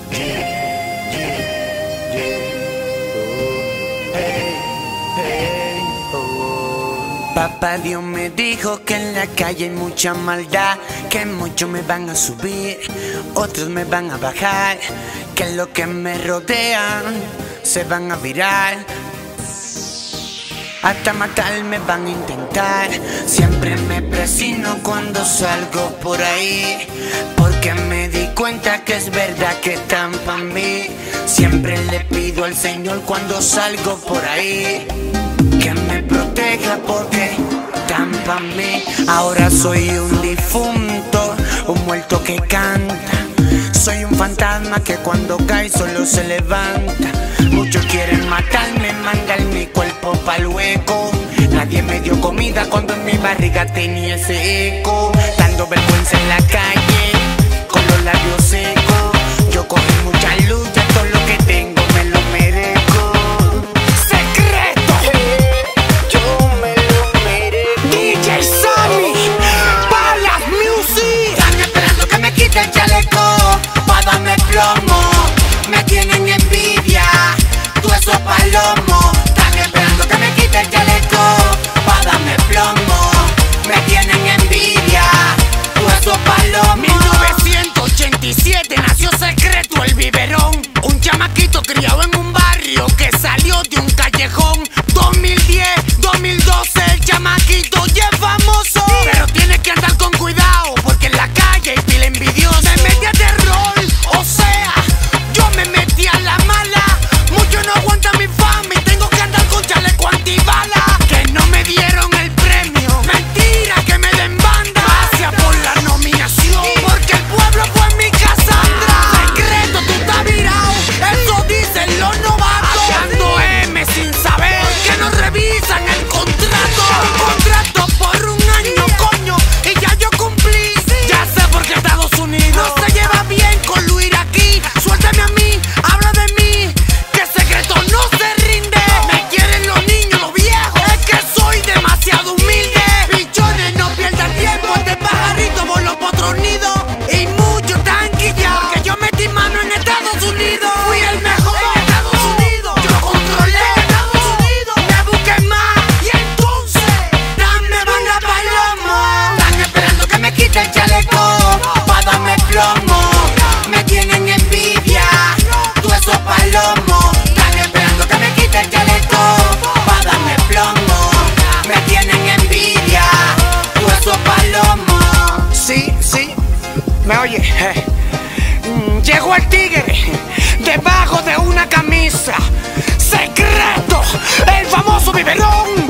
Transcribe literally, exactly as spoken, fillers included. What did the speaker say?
Papá Dios me dijo que en la calle hay mucha maldad, que muchos me van a subir, otros me van a bajar, que los que me rodean se van a virar, hasta matarme van a intentar. Siempre me presino cuando salgo por ahí, porque me di cuenta que es verdad que están pa' mí. Siempre le pido al Señor cuando salgo por ahí que me proteja porque están pa' mí. Ahora soy un difunto, un muerto que canta. Soy un fantasma que cuando cae solo se levanta. Muchos quieren matarme, mandar mi cuerpo pa'l hueco. Nadie me dio comida cuando en mi barriga tenía ese eco. Dando vergüenza en la calle, con los labios secos. Yo cogí mucha luz, ya todo lo que tengo me lo merezco. ¡Secreto! Yo me lo merezco. D J Sammy, Palas Music. Están esperando que me quite el chaleco pa' darme plomo. Me tienen envidia, tú esos palomos. Están esperando que me quite el chaleco pa' darme plomo. Me tienen envidia, tú esos palomos. mil novecientos ochenta y siete nació Secreto, el biberón. Un chamaquito criado en un barrio que salió de un callejón. dos mil diez, dos mil doce, el chamaquito ya es famoso. Pero tiene que andar con cuidado porque en la calle hay pila envidiosa. Me metí a terror, o sea, yo me metí a la mala. Muchos no aguantan mi fama y tengo que andar con chaleco antibala. Que no me dieron el premio, mentira que me den banda. Gracias por la nominación, porque el pueblo fue mi Cassandra. Secreto, tú estás virado, eso dicen los novatos. Hallando M sin saber que nos revisan el contrato. Un contrato por un año, coño, y ya yo cumplí. Ya sé por qué Estados Unidos no se lleva bien con lo iraquí. Suéltame a mí, habla de mí, que Secreto no se rinde. Me quieren los niños, los viejos, es que soy demasiado humilde. Bichones, no pierdan tiempo, este pajarito por los potros nidos. Y muchos tan quillados, porque yo metí mano en Estados Unidos. Fui el mejor en Estados Unidos, yo controlé Estados Unidos. Me busqué más y entonces dame banda palomo. Están esperando que me quite el chaleco pa' darme plomo. Me tienen envidia, tú esos palomos. Están esperando que me quite el chaleco pa' darme plomo. Me tienen envidia, tú esos palomos. Sí, sí, me oye. eh. Mm, Llegó el tigre debajo de una camisa. Secreto, el famoso biberón.